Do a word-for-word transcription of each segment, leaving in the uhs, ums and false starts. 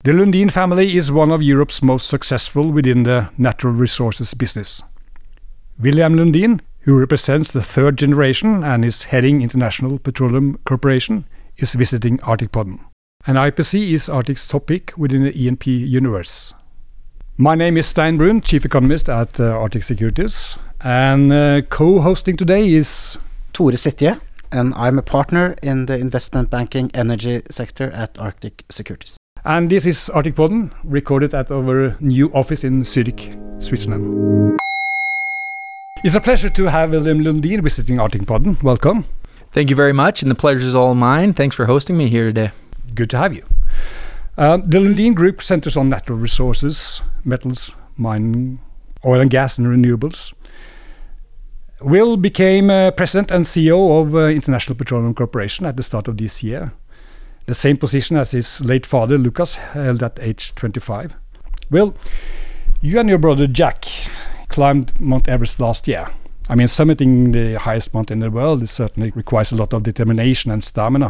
The Lundin family is one of Europe's most successful within the natural resources business. William Lundin, who represents the third generation and is heading International Petroleum Corporation, is visiting Arctic-Podden. And I P C is Arctic's topic within the E and P universe. My name is Stein Brun, Chief Economist at uh, Arctic Securities, and uh, co-hosting today is Tore Sitje, and I'm a partner in the investment banking energy sector at Arctic Securities. And this is Arctic-Podden, recorded at our new office in Zurich, Switzerland. It's a pleasure to have William Lundin visiting Arctic-Podden. Welcome. Thank you very much, and the pleasure is all mine. Thanks for hosting me here today. Good to have you. Uh, the Lundin Group centers on natural resources, metals, mining, oil and gas, and renewables. Will became uh, president and C E O of uh, International Petroleum Corporation at the start of this year. The same position as his late father, Lucas, held at age twenty-five. Will, you and your brother Jack climbed Mount Everest last year. I mean, summiting the highest mountain in the world it certainly requires a lot of determination and stamina.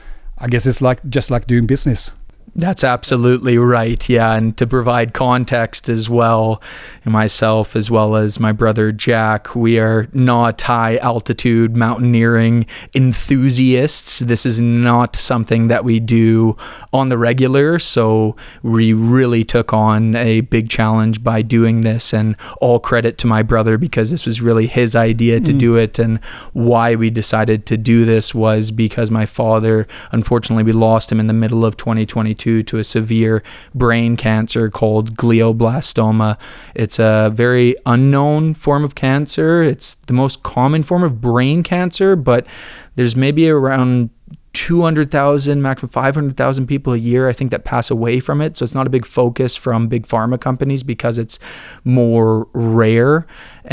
I guess it's like just like doing business. That's absolutely right, yeah, and to provide context as well, myself as well as my brother Jack, we are not high altitude mountaineering enthusiasts. This is not something that we do on the regular, so we really took on a big challenge by doing this, and all credit to my brother because this was really his idea to mm. do it, and why we decided to do this was because my father, unfortunately we lost him in the middle of twenty twenty-two to a severe brain cancer called glioblastoma. It's a very unknown form of cancer. It's the most common form of brain cancer, but there's maybe around two hundred thousand, maximum five hundred thousand people a year, I think, that pass away from it. So it's not a big focus from big pharma companies because it's more rare.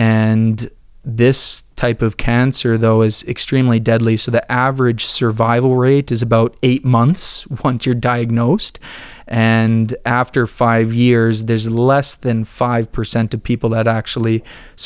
And this type of cancer, though, is extremely deadly. So the average survival rate is about eight months once you're diagnosed. And after five years, there's less than five percent of people that actually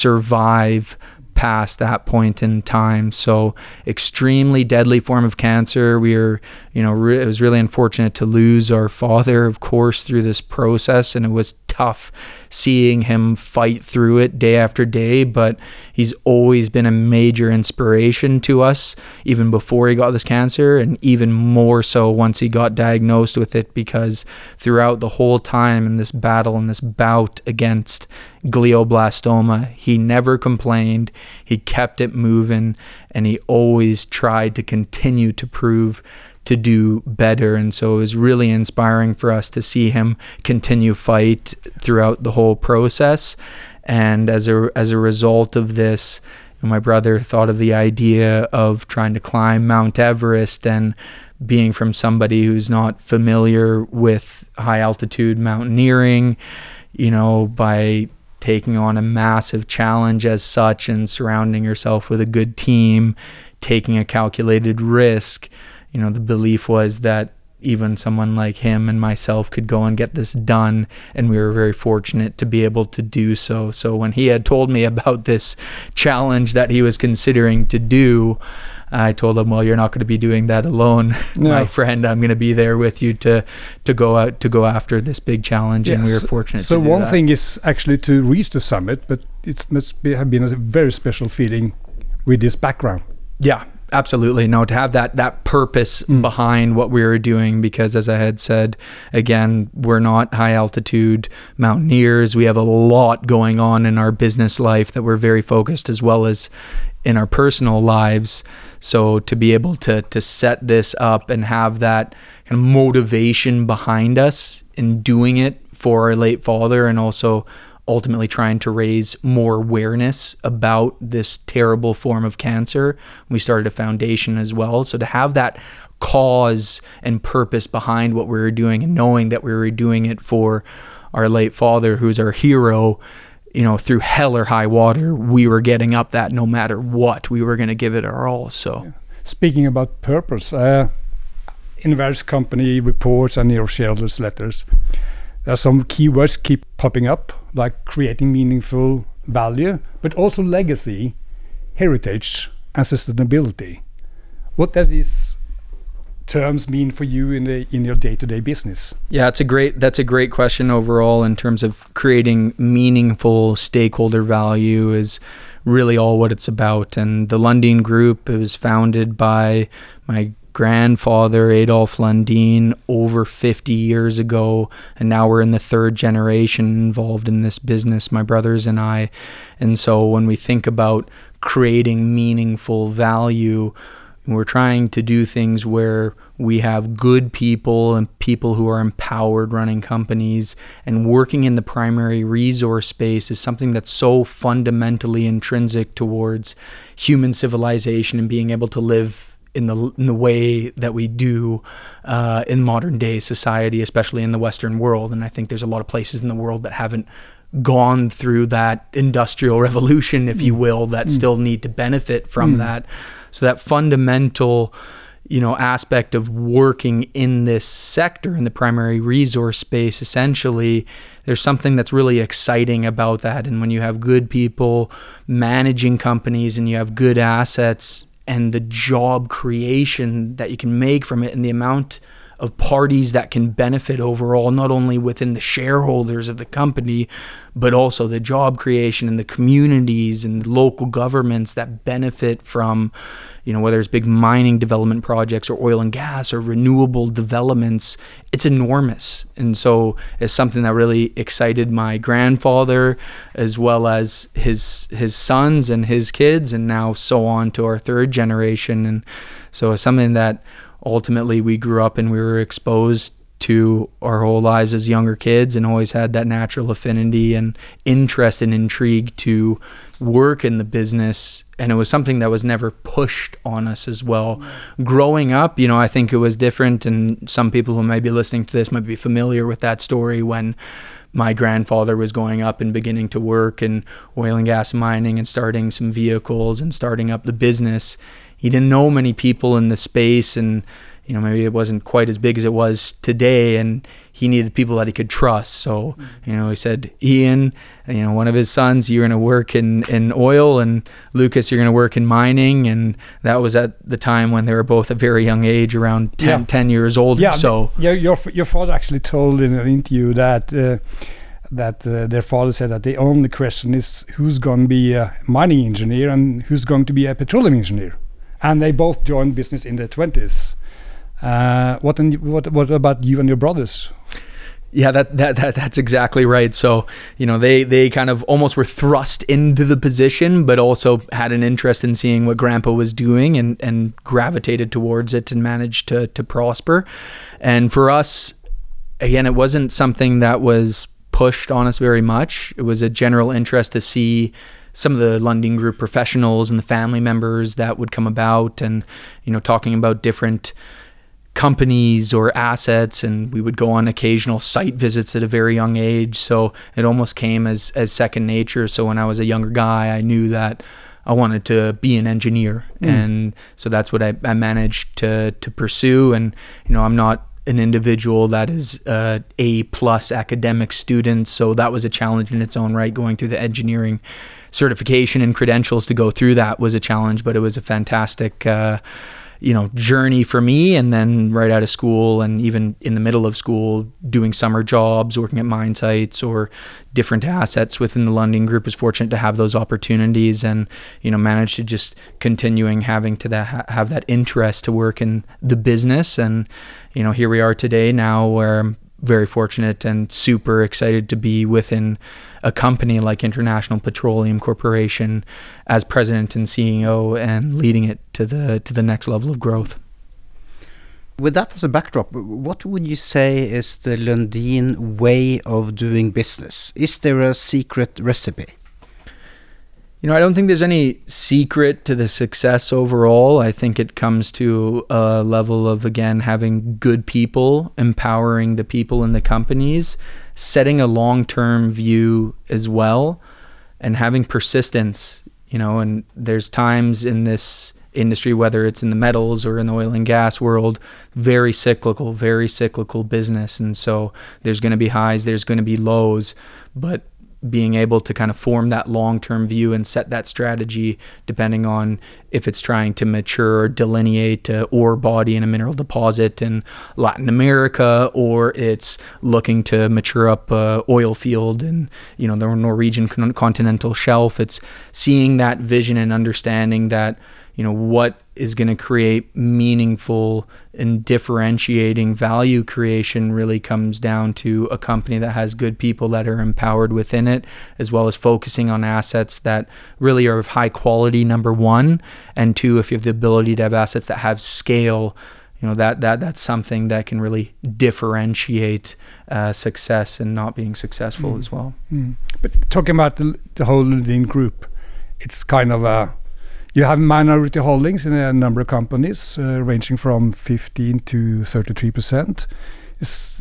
survive past that point in time. So extremely deadly form of cancer. We were, you know, re- it was really unfortunate to lose our father, of course, through this process. And it was tough seeing him fight through it day after day, but he's always been a major inspiration to us, even before he got this cancer, and even more so once he got diagnosed with it, because throughout the whole time in this battle and this bout against glioblastoma, he never complained, he kept it moving, and he always tried to continue to prove to do better. And so it was really inspiring for us to see him continue fight throughout the whole process. And as a as a result of this, my brother thought of the idea of trying to climb Mount Everest, and being from somebody who's not familiar with high altitude mountaineering, you know, by taking on a massive challenge as such and surrounding yourself with a good team, taking a calculated risk, you know, the belief was that even someone like him and myself could go and get this done, and we were very fortunate to be able to do so. So when he had told me about this challenge that he was considering to do, I told him, well, you're not going to be doing that alone, no. my friend. I'm going to be there with you to to go out to go after this big challenge, yes. And we were fortunate so to do one that. thing is actually to reach the summit, but it must be, have been a very special feeling with this background. Yeah. Absolutely. No, to have that that purpose mm. behind what we were doing, because as I had said, again, we're not high altitude mountaineers. We have a lot going on in our business life that we're very focused, as well as in our personal lives. So to be able to to set this up and have that kind of motivation behind us in doing it for our late father, and also ultimately trying to raise more awareness about this terrible form of cancer. We started a foundation as well. So to have that cause and purpose behind what we were doing, and knowing that we were doing it for our late father, who's our hero, you know, through hell or high water, we were getting up that no matter what, we were going to give it our all. So, yeah. Speaking about purpose, uh, in various company reports and your shareholders' letters, there are some keywords keep popping up, like creating meaningful value, but also legacy, heritage, and sustainability. What does this terms mean for you in the in your day-to-day business? Yeah, it's a great that's a great question overall in terms of creating meaningful stakeholder value is really all what it's about. And the Lundin Group, it was founded by my grandfather Adolf Lundin over fifty years ago, and now we're in the third generation involved in this business, my brothers and I. And so when we think about creating meaningful value, we're trying to do things where we have good people and people who are empowered running companies, and working in the primary resource space is something that's so fundamentally intrinsic towards human civilization and being able to live in the in the way that we do uh, in modern day society, especially in the Western world. And I think there's a lot of places in the world that haven't gone through that industrial revolution, if you will, that mm. still need to benefit from mm. that. So that fundamental, you know, aspect of working in this sector, in the primary resource space, essentially, there's something that's really exciting about that. And when you have good people managing companies and you have good assets and the job creation that you can make from it and the amount of parties that can benefit overall, not only within the shareholders of the company, but also the job creation and the communities and the local governments that benefit from, you know, whether it's big mining development projects or oil and gas or renewable developments, it's enormous. And so it's something that really excited my grandfather, as well as his his sons and his kids, and now so on to our third generation. And so it's something that ultimately we grew up and we were exposed to our whole lives as younger kids, and always had that natural affinity and interest and intrigue to work in the business. And it was something that was never pushed on us as well. Mm-hmm. Growing up, you know, I think it was different, and some people who may be listening to this might be familiar with that story when my grandfather was going up and beginning to work in oil and gas mining and starting some vehicles and starting up the business. He didn't know many people in the space, and you know, maybe it wasn't quite as big as it was today, and he needed people that he could trust. So, you know, he said, Ian, you know, one of his sons, you're going to work in, in oil, and Lucas, you're going to work in mining. And that was at the time when they were both a very young age, around ten, yeah. ten years old. Yeah, so yeah, your your father actually told in an interview that uh, that uh, their father said that the only question is who's going to be a mining engineer and who's going to be a petroleum engineer. And they both joined business in their twenties. Uh, what, and what what about you and your brothers? Yeah, that, that that that's exactly right. So, you know, they they kind of almost were thrust into the position, but also had an interest in seeing what Grandpa was doing, and, and gravitated towards it and managed to to prosper. And for us, again, it wasn't something that was pushed on us very much. It was a general interest to see some of the Lundin Group professionals and the family members that would come about, and, you know, talking about different companies or assets, and we would go on occasional site visits at a very young age. So it almost came as as second nature. So when I was a younger guy, I knew that I wanted to be an engineer. Mm. And so that's what I, I managed to to pursue. And, you know, I'm not an individual that is a A plus academic student, so that was a challenge in its own right. Going through the engineering certification and credentials to go through that was a challenge, but it was a fantastic uh, you know, journey for me. And then right out of school, and even in the middle of school, doing summer jobs, working at mine sites or different assets within the Lundin Group, was fortunate to have those opportunities, and, you know, managed to just continuing having to that, have that interest to work in the business. And, you know, here we are today now, where I'm very fortunate and super excited to be within a company like International Petroleum Corporation as president and C E O, and leading it to the to the next level of growth. With that as a backdrop, what would you say is the Lundin way of doing business? Is there a secret recipe? You know, I don't think there's any secret to the success overall. I think it comes to a level of, again, having good people, empowering the people in the companies, setting a long-term view as well, and having persistence, you know. And there's times in this industry, whether it's in the metals or in the oil and gas world, very cyclical, very cyclical business. And so there's going to be highs, there's going to be lows, but being able to kind of form that long-term view and set that strategy depending on if it's trying to mature or delineate a ore body in a mineral deposit in Latin America, or it's looking to mature up a oil field in, you know, the Norwegian con- continental shelf. It's seeing that vision and understanding that, you know, what is going to create meaningful and differentiating value creation really comes down to a company that has good people that are empowered within it, as well as focusing on assets that really are of high quality, number one, and two, if you have the ability to have assets that have scale, you know, that that that's something that can really differentiate uh, success and not being successful mm. as well. Mm. But talking about the, the whole Lundin Group, it's kind of a you have minority holdings in a number of companies, uh, ranging from fifteen to thirty-three percent. It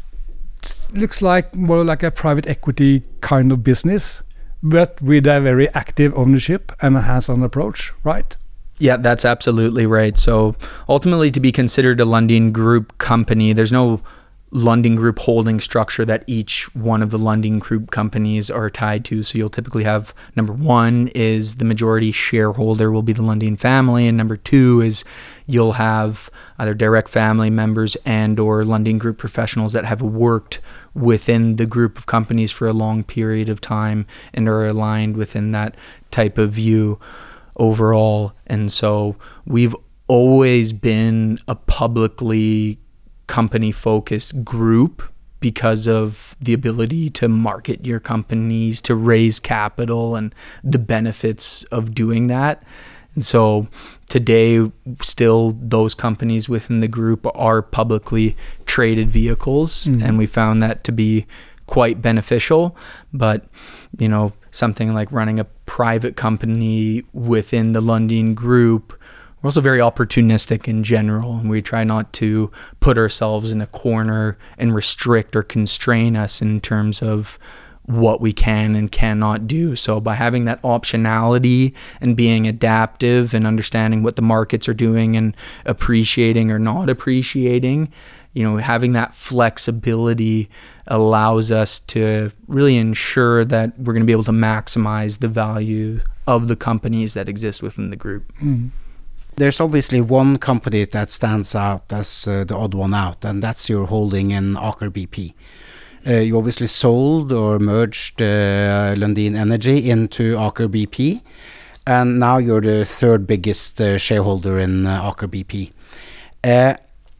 looks like more like a private equity kind of business, but with a very active ownership and a hands-on approach, right? Yeah, that's absolutely right. So ultimately, to be considered a Lundin Group company, there's no Lundin Group holding structure that each one of the Lundin Group companies are tied to. So you'll typically have, number one is the majority shareholder will be the Lundin family, and number two is you'll have either direct family members and or Lundin Group professionals that have worked within the group of companies for a long period of time and are aligned within that type of view overall. And so we've always been a publicly company-focused group because of the ability to market your companies, to raise capital, and the benefits of doing that. And so today, still those companies within the group are publicly traded vehicles, mm-hmm. and we found that to be quite beneficial. But, you know, something like running a private company within the Lundin Group, we're also very opportunistic in general, and we try not to put ourselves in a corner and restrict or constrain us in terms of what we can and cannot do. So by having that optionality and being adaptive and understanding what the markets are doing and appreciating or not appreciating, you know, having that flexibility allows us to really ensure that we're going to be able to maximize the value of the companies that exist within the group. Mm. There's obviously one company that stands out as uh, the odd one out, and that's your holding in Aker B P. Uh, you obviously sold or merged uh, Lundin Energy into Aker B P, and now you're the third biggest uh, shareholder in uh, Aker B P. Uh,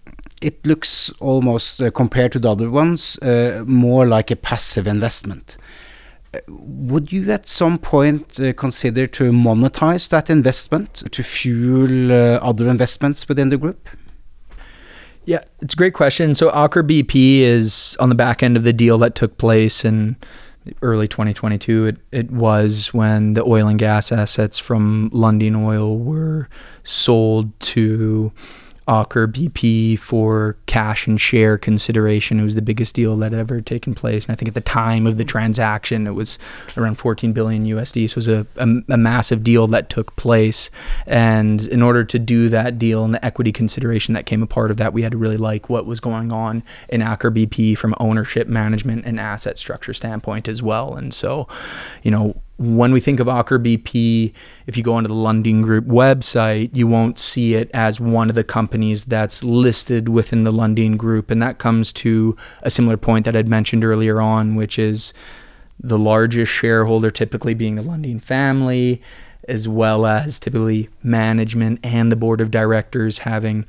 it looks almost, uh, compared to the other ones, uh, more like a passive investment. Would you at some point uh, consider to monetize that investment to fuel uh, other investments within the group? Yeah, it's a great question. So Aker B P is on the back end of the deal that took place in early twenty twenty-two. It, it was when the oil and gas assets from Lundin Oil were sold to Aker B P for cash and share consideration. It was the biggest deal that had ever taken place. And I think at the time of the transaction, it was around fourteen billion U S D. So it was a, a, a massive deal that took place. And in order to do that deal and the equity consideration that came a part of that, we had to really like what was going on in Aker B P from ownership, management, and asset structure standpoint as well. And so, you know, when we think of Aker B P, if you go onto the Lundin Group website, you won't see it as one of the companies that's listed within the Lundin Group. And that comes to a similar point that I'd mentioned earlier on, which is the largest shareholder typically being the Lundin family, as well as typically management and the board of directors having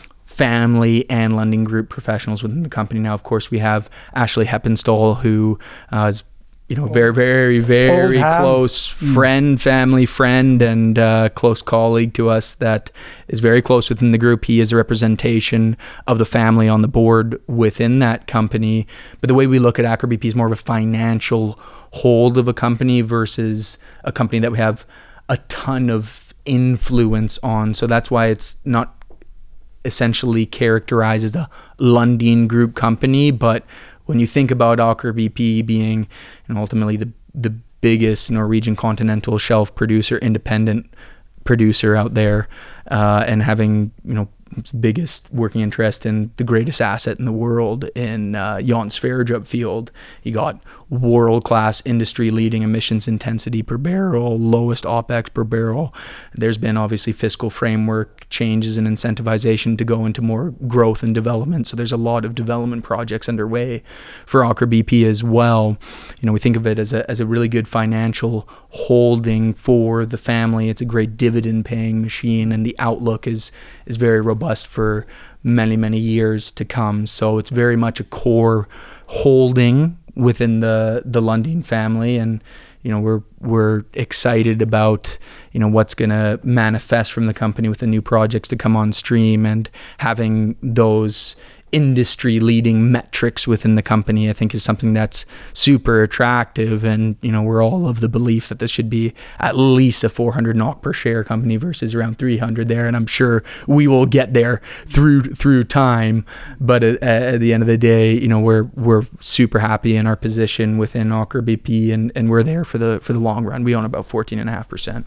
family and Lundin Group professionals within the company. Now, of course, we have Ashley Heppenstall, who uh, is you know, very, very, very close friend, family friend, and uh, close colleague to us that is very close within the group. He is a representation of the family on the board within that company. But the way we look at Aker B P is more of a financial hold of a company versus a company that we have a ton of influence on. So that's why it's not essentially characterized as a Lundin Group company, but when you think about Aker B P being, and ultimately the the biggest Norwegian continental shelf producer, independent producer out there, uh, and having, you know, biggest working interest in the greatest asset in the world in uh, Johan Sverdrup field. You got world-class industry-leading emissions intensity per barrel, lowest OPEX per barrel. There's been obviously fiscal framework changes and incentivization to go into more growth and development. So there's a lot of development projects underway for Aker B P as well. You know, we think of it as a as a really good financial holding for the family. It's a great dividend-paying machine, and the outlook is is very robust for many, many years to come. So it's very much a core holding within the the Lundin family, and you know we're we're excited about you know what's going to manifest from the company with the new projects to come on stream, and having those industry leading metrics within the company, I think, is something that's super attractive. And you know we're all of the belief that this should be at least a four hundred N O K per share company versus around three hundred there, and I'm sure we will get there through through time. But at, at the end of the day, you know we're we're super happy in our position within Aker B P, and and we're there for the for the long run. We own about fourteen and a half percent.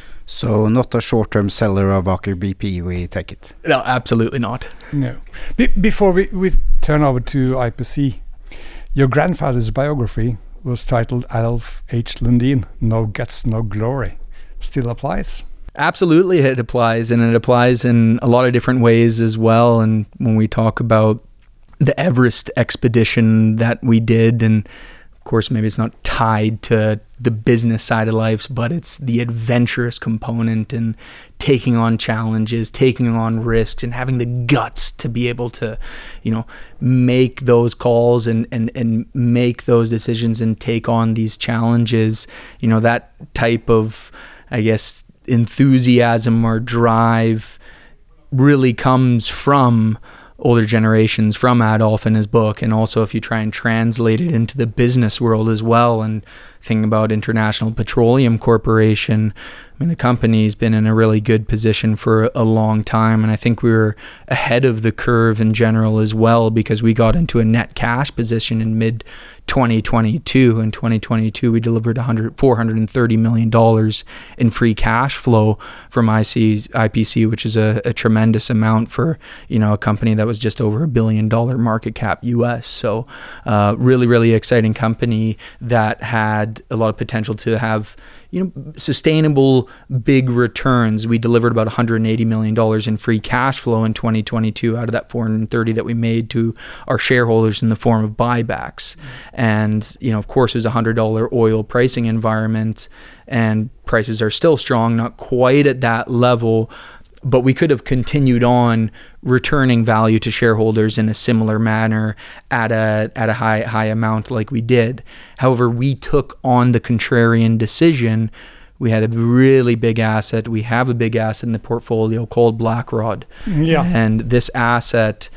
So not a short-term seller of Aker B P, we take it? No, absolutely not. No. Be- before we, we turn over to I P C, your grandfather's biography was titled Adolf H. Lundin, No Guts, No Glory. Still applies? Absolutely, it applies, and it applies in a lot of different ways as well. And when we talk about the Everest expedition that we did, and of course, maybe it's not tied to the business side of life, but it's the adventurous component and taking on challenges, taking on risks, and having the guts to be able to, you know, make those calls and, and, and make those decisions and take on these challenges. You know, that type of, I guess, enthusiasm or drive really comes from older generations, from Adolf and his book. And also if you try and translate it into the business world as well, and thinking about International Petroleum Corporation, I mean, the company's been in a really good position for a long time, and I think we were ahead of the curve in general as well, because we got into a net cash position in mid twenty twenty-two. In twenty twenty-two, we delivered one hundred, four hundred thirty million dollars in free cash flow from I P C, which is a, a tremendous amount for, you know, a company that was just over a billion dollar market cap U S. So uh, really, really exciting company that had a lot of potential to have, you know, sustainable big returns. We delivered about one hundred eighty million dollars in free cash flow in twenty twenty-two out of that four hundred thirty that we made to our shareholders in the form of buybacks. And, you know, of course, it was a one hundred dollar oil pricing environment, and prices are still strong, not quite at that level, but we could have continued on returning value to shareholders in a similar manner at a at a high high amount like we did. However, we took on the contrarian decision. We had a really big asset. We have a big asset in the portfolio called Blackrod. Yeah. And this asset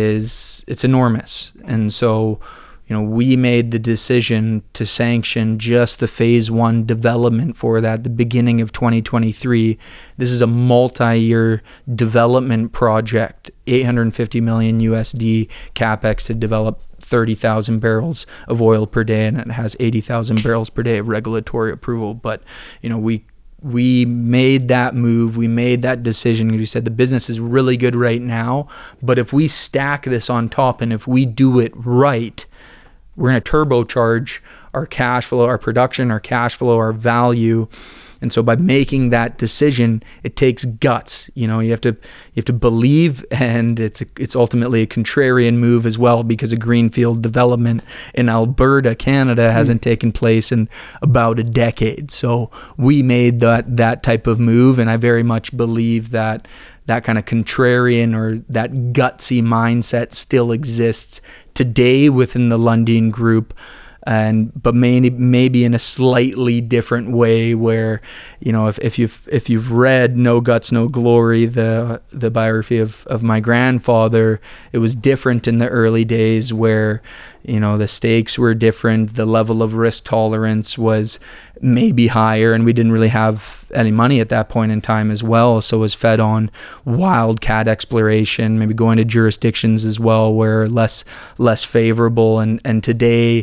is, it's enormous. And so, you know, we made the decision to sanction just the phase one development for that, the beginning of twenty twenty-three. This is a multi-year development project, eight hundred fifty million U S D capex to develop thirty thousand barrels of oil per day, and it has eighty thousand barrels per day of regulatory approval. But, you know, we we made that move, we made that decision. We said the business is really good right now, but if we stack this on top and if we do it right, we're going to turbocharge our cash flow, our production, our cash flow, our value. And so by making that decision, it takes guts. You know, you have to you have to believe, and it's a, it's ultimately a contrarian move as well, because a greenfield development in Alberta, Canada, hasn't mm. taken place in about a decade. So we made that that type of move, and I very much believe that that kind of contrarian or that gutsy mindset still exists today within the Lundin Group. And but maybe maybe in a slightly different way, where, you know, if, if you've if you've read No Guts, No Glory, the the biography of, of my grandfather, it was different in the early days, where, you know, the stakes were different, the level of risk tolerance was maybe higher, and we didn't really have any money at that point in time as well. So it was fed on wildcat exploration, maybe going to jurisdictions as well where less less favorable. And and today,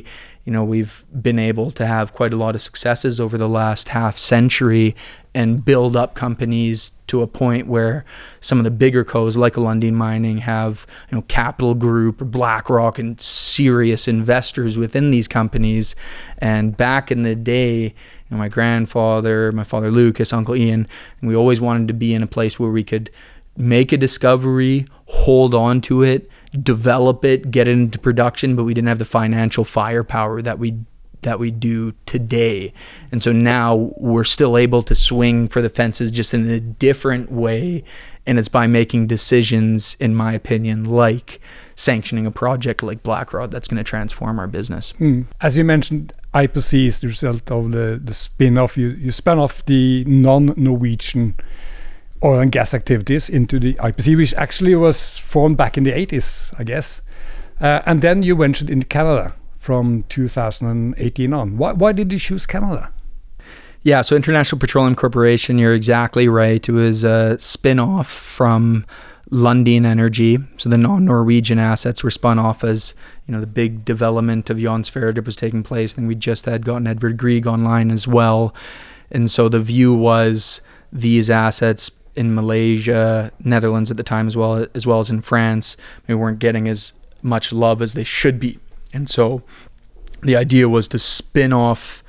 you know, we've been able to have quite a lot of successes over the last half century and build up companies to a point where some of the bigger cos like Lundin Mining have, you know, Capital Group or BlackRock and serious investors within these companies. And back in the day, you know, my grandfather, my father Lucas, Uncle Ian, and we always wanted to be in a place where we could make a discovery, hold on to it, develop it, get it into production, but we didn't have the financial firepower that we that we do today. And so now we're still able to swing for the fences just in a different way, and it's by making decisions, in my opinion, like sanctioning a project like Blackrod that's going to transform our business. Mm. As you mentioned, I P C is the result of the, the spin-off. You, you spun off the non-Norwegian oil and gas activities into the I P C, which actually was formed back in the eighties, I guess. Uh, and then you ventured into Canada from two thousand eighteen on. Why, why did you choose Canada? Yeah, so International Petroleum Corporation, you're exactly right. It was a spin-off from Lundin Energy. So the non-Norwegian assets were spun off as, you know, the big development of Johan Sverdrup was taking place. And we just had gotten Edvard Grieg online as well. And so the view was these assets in Malaysia, Netherlands at the time, as well as well as in France, we weren't getting as much love as they should be. And so the idea was to spin off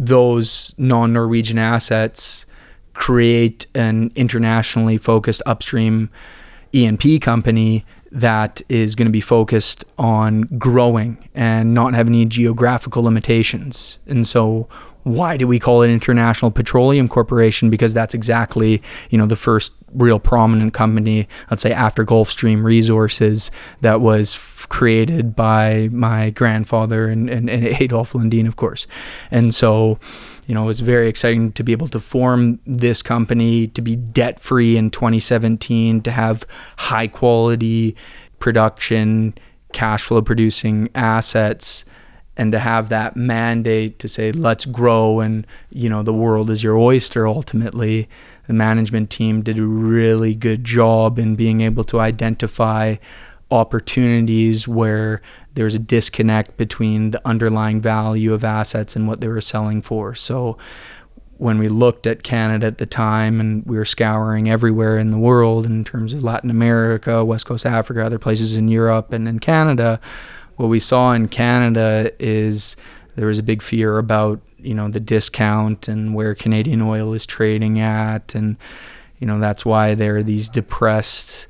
those non-Norwegian assets, create an internationally focused upstream E and P company that is going to be focused on growing and not have any geographical limitations. And so why do we call it International Petroleum Corporation? Because that's exactly, you know, the first real prominent company, let's say after Gulfstream Resources, that was f- created by my grandfather and, and, and Adolf Lundin, of course. And so, you know, it was very exciting to be able to form this company, to be debt-free in twenty seventeen, to have high-quality production, cash flow producing assets, and to have that mandate to say, let's grow, and, you know, the world is your oyster ultimately. The management team did a really good job in being able to identify opportunities where there's a disconnect between the underlying value of assets and what they were selling for. So when we looked at Canada at the time, and we were scouring everywhere in the world in terms of Latin America, West Coast Africa, other places in Europe and in Canada, what we saw in Canada is there was a big fear about, you know, the discount and where Canadian oil is trading at. And, you know, that's why there are these depressed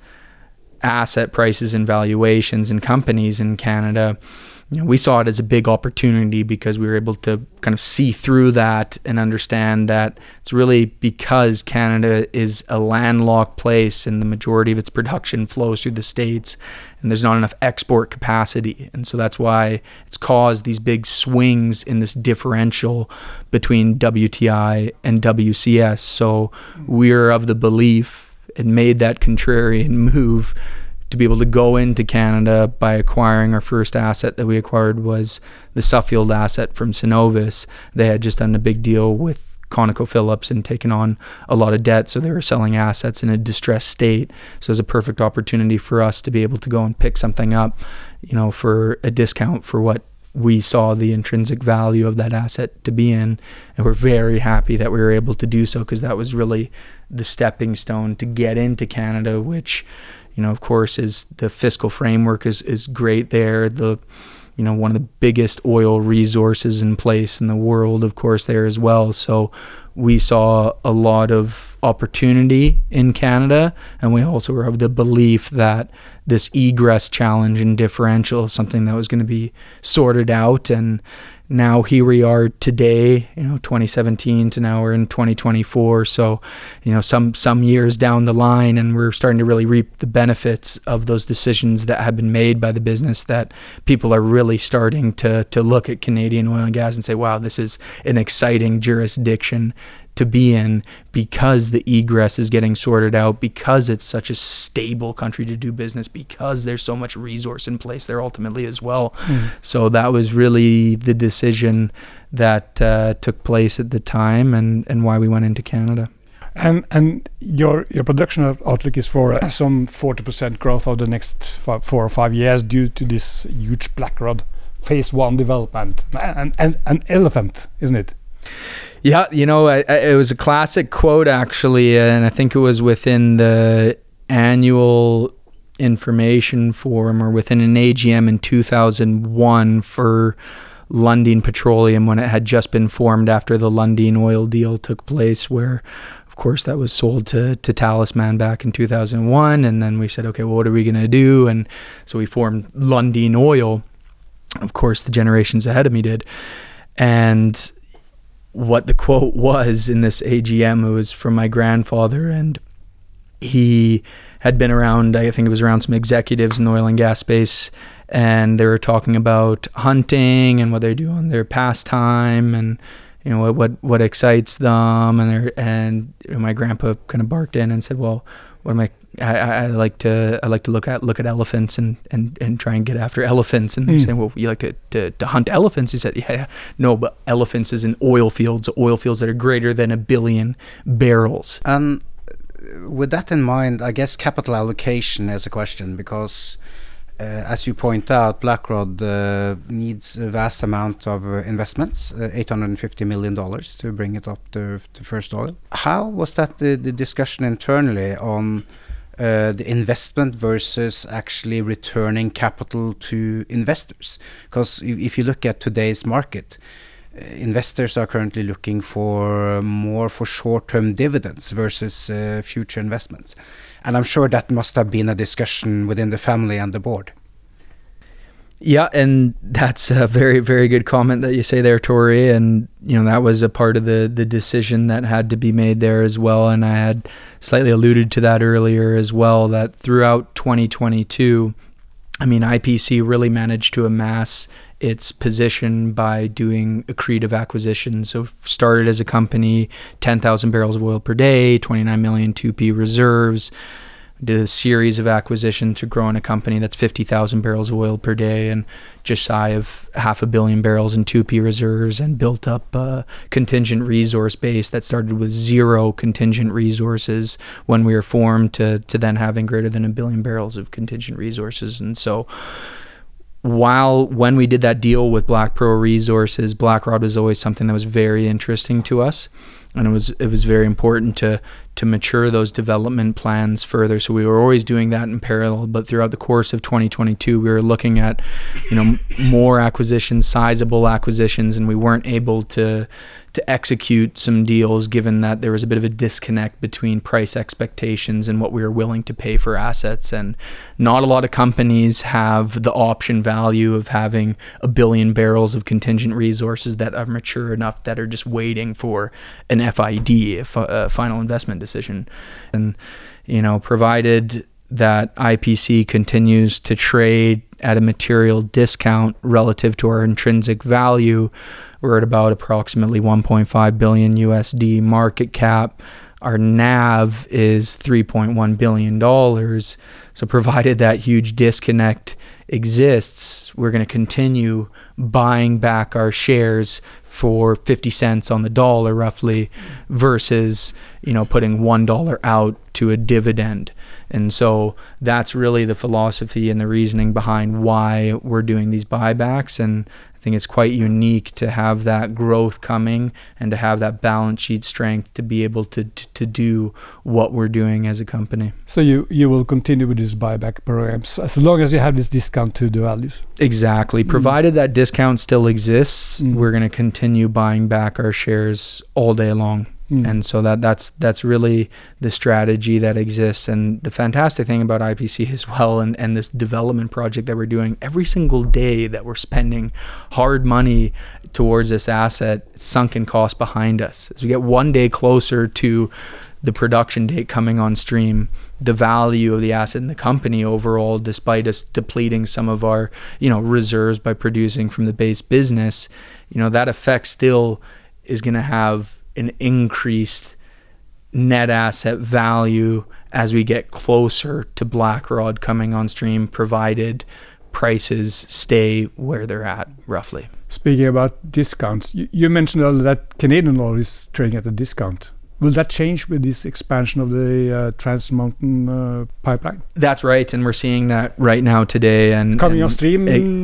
asset prices and valuations in companies in Canada. You know, we saw it as a big opportunity because we were able to kind of see through that and understand that it's really because Canada is a landlocked place and the majority of its production flows through the States, and there's not enough export capacity. And so that's why it's caused these big swings in this differential between W T I and W C S. So we're of the belief and made that contrarian move to be able to go into Canada by acquiring our first asset that we acquired was the Suffield asset from Cenovus. They had just done a big deal with ConocoPhillips and taken on a lot of debt, so they were selling assets in a distressed state. So it was a perfect opportunity for us to be able to go and pick something up, you know, for a discount for what we saw the intrinsic value of that asset to be in. And we're very happy that we were able to do so, because that was really the stepping stone to get into Canada, which, you know, of course, is the fiscal framework is, is great there. The, you know, one of the biggest oil resources in place in the world, of course, there as well. So we saw a lot of opportunity in Canada, and we also were of the belief that this egress challenge and differential is something that was going to be sorted out. And now here we are today, you know, twenty seventeen to now we're in twenty twenty-four. So, you know, some some years down the line, and we're starting to really reap the benefits of those decisions that have been made by the business, that people are really starting to to look at Canadian oil and gas and say, wow, this is an exciting jurisdiction to be in, because the egress is getting sorted out, because it's such a stable country to do business, because there's so much resource in place there ultimately as well. Mm. So that was really the decision that uh, took place at the time, and, and why we went into Canada. And and your your production outlook is for uh, some forty percent growth over the next five, four or five years due to this huge Blackrod phase one development. An, an, an elephant, isn't it? Yeah, you know, I, I, it was a classic quote actually, and I think it was within the annual information forum or within an A G M in two thousand one for Lundin Petroleum when it had just been formed after the Lundin oil deal took place, where of course that was sold to, to Talisman back in two thousand one. And then we said, okay, well, what are we going to do? And so we formed Lundin Oil. Of course, the generations ahead of me did. And what the quote was in this A G M, it was from my grandfather, and he had been around, I think it was around some executives in the oil and gas space, and they were talking about hunting and what they do on their pastime and, you know, what what, what excites them. And they're, and my grandpa kind of barked in and said, well, what am I, I, I like to I like to look at look at elephants and, and, and try and get after elephants. And they're mm. saying, well, you like to, to, to hunt elephants? He said, yeah, yeah, no, but elephants is in oil fields, oil fields that are greater than a billion barrels. And with that in mind, I guess capital allocation is a question, because uh, as you point out, Blackrod uh, needs a vast amount of uh, investments, uh, eight hundred fifty million dollars to bring it up to, to first oil. How was that the, the discussion internally on uh, the investment versus actually returning capital to investors? Because if, if you look at today's market, Uh, investors are currently looking for uh, more for short-term dividends versus uh, future investments. And I'm sure that must have been a discussion within the family and the board. Yeah, and that's a very, very good comment that you say there, Tori. And, you know, that was a part of the, the decision that had to be made there as well. And I had slightly alluded to that earlier as well, that throughout twenty twenty-two, I mean, I P C really managed to amass its position by doing accretive acquisitions. So started as a company, ten thousand barrels of oil per day, twenty-nine million two P reserves, did a series of acquisitions to grow in a company that's fifty thousand barrels of oil per day and just shy of half a billion barrels in two P reserves, and built up a contingent resource base that started with zero contingent resources when we were formed to, to then having greater than a billion barrels of contingent resources. And so while when we did that deal with Black Pearl Resources, Blackrod was always something that was very interesting to us, and it was it was very important to to mature those development plans further. So we were always doing that in parallel. But throughout the course of twenty twenty-two, we were looking at, you know, more acquisitions, sizable acquisitions, and we weren't able to to execute some deals given that there was a bit of a disconnect between price expectations and what we were willing to pay for assets. And not a lot of companies have the option value of having a billion barrels of contingent resources that are mature enough, that are just waiting for an F I D, a, a final investment decision. And, you know, provided that I P C continues to trade at a material discount relative to our intrinsic value, we're at about approximately one point five billion U S D market cap. Our N A V is three point one billion dollars. So provided that huge disconnect exists, we're going to continue buying back our shares for fifty cents on the dollar roughly, versus, you know, putting one dollar out to a dividend. And so that's really the philosophy and the reasoning behind why we're doing these buybacks. And I think it's quite unique to have that growth coming and to have that balance sheet strength to be able to, to, to do what we're doing as a company. So you, you will continue with these buyback programs as long as you have this discount to the values? Exactly. Mm. Provided that discount still exists, mm. we're going to continue buying back our shares all day long. Mm. And so that that's that's really the strategy that exists. And the fantastic thing about I P C as well, and, and this development project that we're doing, every single day that we're spending hard money towards this asset, sunken cost behind us. As we get one day closer to the production date coming on stream, the value of the asset in the company overall, despite us depleting some of our, you know, reserves by producing from the base business, you know, that effect still is going to have an increased net asset value as we get closer to Blackrod coming on stream, provided prices stay where they're at roughly. Speaking about discounts, you, you mentioned earlier that Canadian oil is trading at a discount. Will that change with this expansion of the uh, Trans Mountain uh, pipeline? That's right, and we're seeing that right now today. And coming and on stream.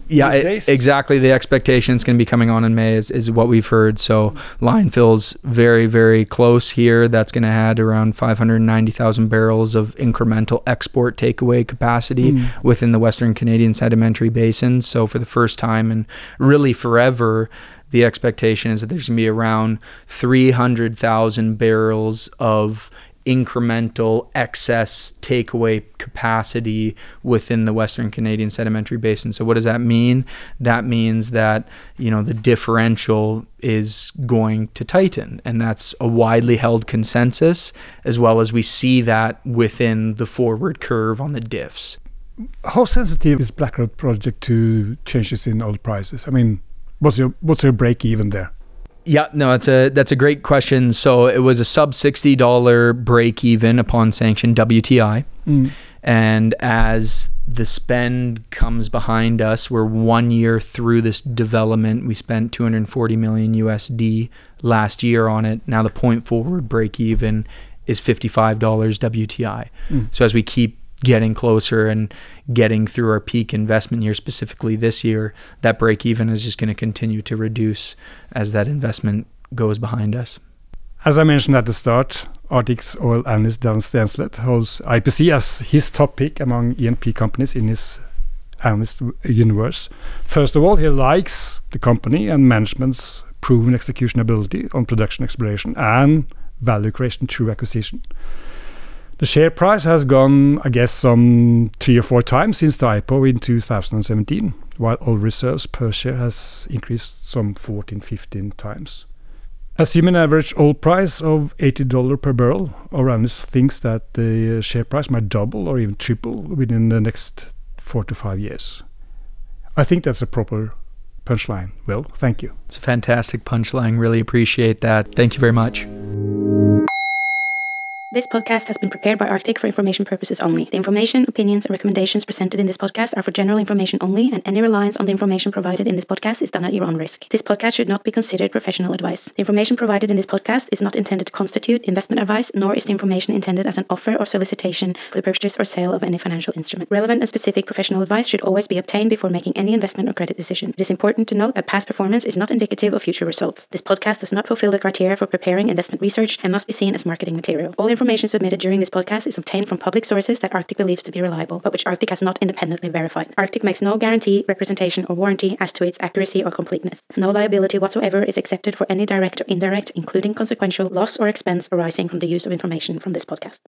Yeah, these it, days? exactly. The expectation is going to be coming on in May is, is what we've heard. So line fill's very, very close here. That's going to add around five hundred ninety thousand barrels of incremental export takeaway capacity mm. within the Western Canadian Sedimentary Basin. So for the first time and really forever, the expectation is that there's going to be around three hundred thousand barrels of incremental excess takeaway capacity within the Western Canadian Sedimentary Basin. So what does that mean? That means that, you know, the differential is going to tighten, and that's a widely held consensus, as well as we see that within the forward curve on the diffs. How sensitive is Blackrod project to changes in oil prices? I mean, what's your what's your break even there? Yeah, no, it's a that's a great question. So it was a sub sixty dollars break even upon sanction W T I. Mm. And as the spend comes behind us, we're one year through this development. We spent two hundred forty million U S D last year on it. Now the point forward break even is fifty-five dollars W T I. Mm. So as we keep getting closer and getting through our peak investment year, specifically this year, that break even is just going to continue to reduce as that investment goes behind us. As I mentioned at the start, Arctic's oil analyst Dan Stenslet holds I P C as his top pick among E and P companies in his analyst universe. First of all, he likes the company and management's proven execution ability on production exploration and value creation through acquisition. The share price has gone, I guess, some three or four times since the I P O in two thousand seventeen, while oil reserves per share has increased some fourteen, fifteen times. Assuming an average oil price of eighty dollars per barrel, our analyst thinks that the share price might double or even triple within the next four to five years. I think that's a proper punchline. Well, thank you. It's a fantastic punchline. Really appreciate that. Thank you very much. This podcast has been prepared by Arctic for information purposes only. The information, opinions, and recommendations presented in this podcast are for general information only, and any reliance on the information provided in this podcast is done at your own risk. This podcast should not be considered professional advice. The information provided in this podcast is not intended to constitute investment advice, nor is the information intended as an offer or solicitation for the purchase or sale of any financial instrument. Relevant and specific professional advice should always be obtained before making any investment or credit decision. It is important to note that past performance is not indicative of future results. This podcast does not fulfill the criteria for preparing investment research and must be seen as marketing material. All information submitted during this podcast is obtained from public sources that Arctic believes to be reliable, but which Arctic has not independently verified. Arctic makes no guarantee, representation, or warranty as to its accuracy or completeness. No liability whatsoever is accepted for any direct or indirect, including consequential, loss or expense arising from the use of information from this podcast.